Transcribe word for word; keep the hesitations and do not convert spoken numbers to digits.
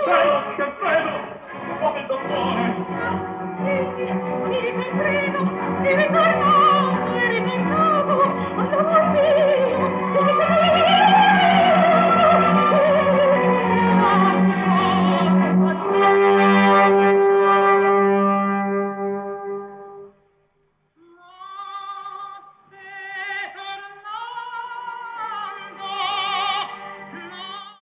cielo, che vedo! Come il dottore! Sì, sì, mi riprendo, mi ritorno!